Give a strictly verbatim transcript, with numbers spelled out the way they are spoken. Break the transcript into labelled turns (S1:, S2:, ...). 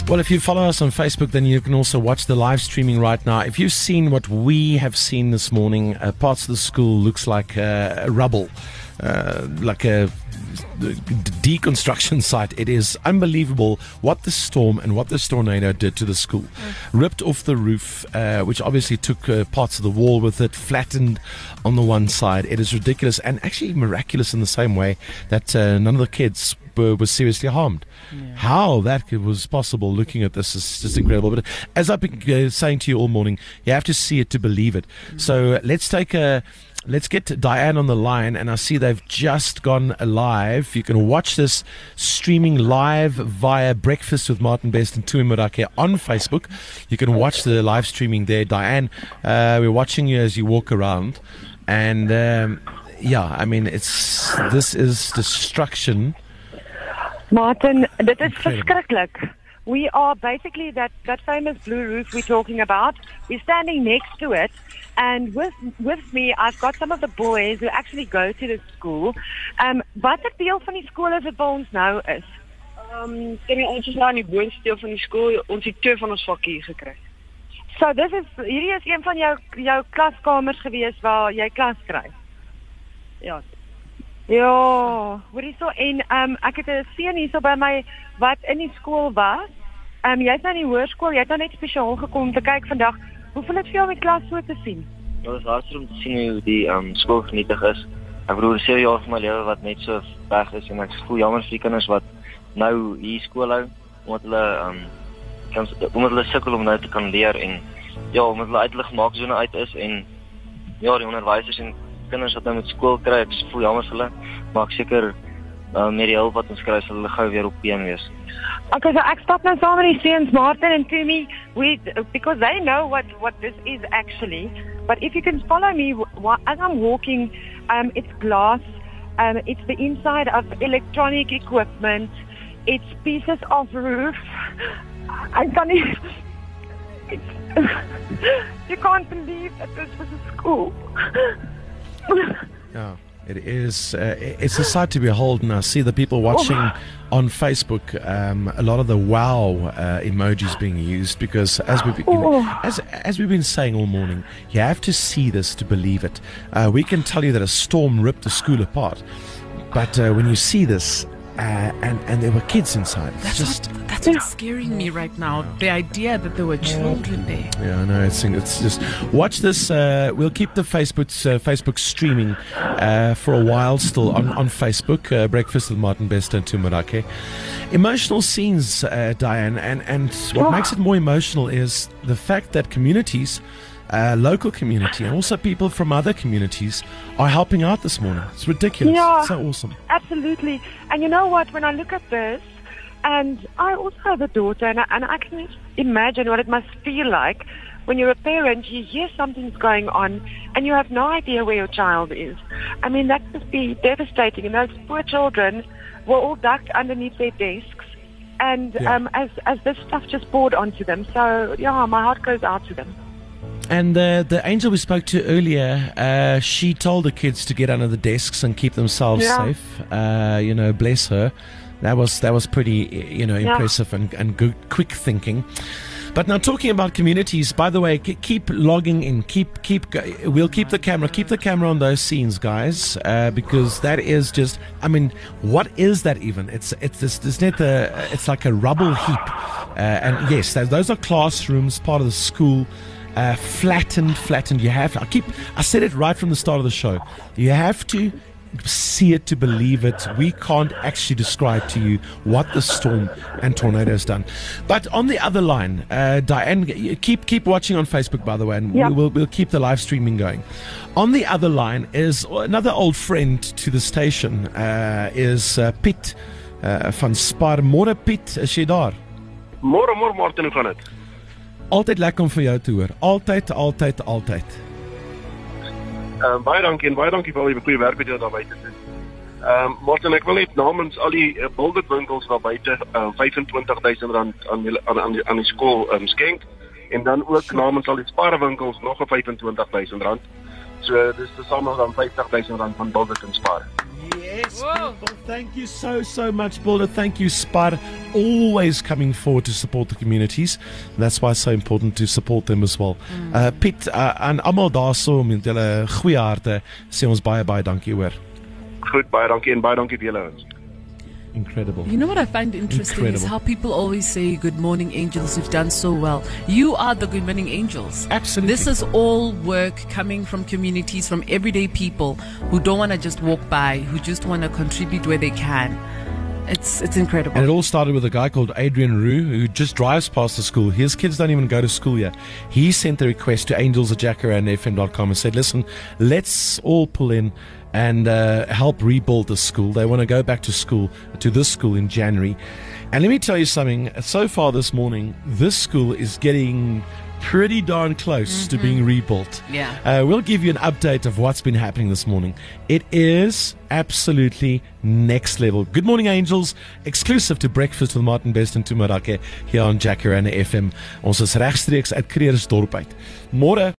S1: Well, if you follow us on Facebook, then you can also watch the live streaming right now. If you've seen what we have seen this morning, uh, parts of the school looks like uh, rubble, uh, like a deconstruction site. It is unbelievable what the storm and what this tornado did to the school. Mm. Ripped off the roof, uh, which obviously took uh, parts of the wall with it, flattened on the one side. It is ridiculous and actually miraculous in the same way that uh, none of the kids were, were seriously harmed. Yeah. How that was possible, looking at this, is just incredible. But as I've been uh, saying to you all morning, you have to see it to believe it. Mm. So uh, let's take a Let's get Diane on the line, and I see they've just gone live. You can watch this streaming live via Breakfast with Martin Best and Tumi Morake on Facebook. You can watch the live streaming there. Diane, uh, we're watching you as you walk around, and um, yeah, I mean, it's this is destruction.
S2: Martin, dit is verschrikkelijk. We are basically that, that famous blue roof we're talking about. We're standing next to it. And with with me, I've got some of the boys who actually go to the school. Um, wat het deel van die school is het bij ons nou is?
S3: Um, ons is nou in die boonste deel van die school. Ons het twee van ons vakke hier gekry.
S2: So this is, hierdie is een van jou, jou klaskamers geweest waar jy klas kry?
S3: Ja.
S2: Ja, hoorie so, en um, ek het 'n seun hier so by my wat in die school was. Um, jy is nou in die hoërskool, jy het nou net spesiaal gekom om te kyk vandag. Hoe voel het vir jou om die klas so te sien?
S4: Ja, het is hartstikke om te zien hoe die um, school genietig is. Ik bedoel, zeven jaar van mijn leven wat net zo weg is. En ik voel jammer voor die kinders wat nou hier school hou. Omdat hulle, um, kan, omdat hulle sukkel om nou te kan leren. En ja, omdat hulle uit hulle gemaakzone uit is. En ja, die onderwijzers en kinders wat nou met school krijgen, ik voel jammer voor hulle. Maar ik zeker uh, met die hulp wat ons krijgt, zullen hulle gauw weer op been wees.
S2: Okay, so ek stap nou saam met die seuns Martin and Tumi, we because they know what what this is actually. But if you can follow me as I'm walking, um, it's glass, um, it's the inside of electronic equipment, it's pieces of roof. I can't even, you can't believe that this was a school.
S1: Yeah. It is, uh, it's a sight to behold, and I see the people watching on Facebook, um, a lot of the wow uh, emojis being used, because as we've, you know, as, as we've been saying all morning, you have to see this to believe it. Uh, we can tell you that a storm ripped the school apart, but uh, when you see this, uh, and, and there were kids inside, it's
S5: that's
S1: just...
S5: What, that's what's scaring me right now, the idea that there were children there.
S1: Yeah, I know, it's, it's just... Watch this, uh, we'll keep the Facebook, uh, Facebook streaming uh, for a while still on, on Facebook, uh, Breakfast with Martin Best and Tumi Morake. Emotional scenes, uh, Diane, and, and what makes it more emotional is the fact that communities, uh, local community, and also people from other communities are helping out this morning. It's ridiculous.
S2: Yeah,
S1: it's so awesome.
S2: Absolutely. And you know what, when I look at this, and I also have a daughter, and I, and I can just imagine what it must feel like when you're a parent, you hear something's going on, and you have no idea where your child is. I mean, that must be devastating. And those poor children were all ducked underneath their desks, and yeah. um, as, as this stuff just poured onto them. So, yeah, my heart goes out to them.
S1: And uh, the angel we spoke to earlier, uh, she told the kids to get under the desks and keep themselves
S2: yeah.
S1: safe. Uh, you know, bless her. That was that was pretty, you know, impressive yeah. and, and good, quick thinking. But now talking about communities, by the way, keep logging in. Keep keep. We'll keep the camera. Keep the camera on those scenes, guys, uh, because that is just. I mean, what is that even? It's it's this. It's not a. It's like a rubble heap. Uh, and yes, those are classrooms, part of the school. Uh, flattened, flattened. You have. I keep. I said it right from the start of the show. You have to see it to believe it. We can't actually describe to you what the storm and tornado has done. But on the other line, uh, Diane, keep keep watching on Facebook, by the way, and
S2: yep.
S1: we'll we'll keep the live streaming going. On the other line is another old friend to the station. Uh, is uh, Piet uh, van Spar. Môre Piet, is jy daar?
S6: Môre môre Martin, hoe gaan dit?
S1: Altyd lekker om vir jou te hoor. Altyd, altyd, altyd.
S6: Uh, baie dankie en baie dankie vir al die goeie werk wat jy daar buite doen. Ehm um, Martin, ek wil net namens al die uh, Bullet winkels daar buite uh, vyfentwintig duisend rand aan die, aan, aan die, aan die skool um, skenk, en dan ook namens al die Spar winkels nog 'n vyfentwintig duisend rand. So dis tesame dan vyftig duisend rand van Bullet en Spar.
S1: Yes. Yes, people, thank you so, so much, Bilder. Thank you, Spar. Always coming forward to support the communities. That's why it's so important to support them as well. Mm. Uh, Piet, uh, en almal daarso met julle goeie harte, sê ons baie, baie dankie hoor.
S6: Goed, baie dankie en baie dankie vir julle ouens.
S1: Incredible.
S5: You know what I find interesting
S1: Incredible.
S5: is how people always say, good morning, angels, you've done so well. You are the good morning angels.
S1: Absolutely.
S5: This is all work coming from communities, from everyday people who don't want to just walk by, who just want to contribute where they can. It's it's incredible.
S1: And it all started with a guy called Adrian Rue who just drives past the school. His kids don't even go to school yet. He sent the request to angels at jacaranda f m dot com and said, listen, let's all pull in and uh, help rebuild the school. They want to go back to school, to this school in January. And let me tell you something. So far this morning, this school is getting pretty darn close mm-hmm. to being rebuilt.
S5: Yeah.
S1: Uh, we'll give you an update of what's been happening this morning. It is absolutely next level. Good morning, angels. Exclusive to Breakfast with Martin Best and Tumarake here on Jacaranda F M. Ons is regstreeks uit Creersdorp uit. Môre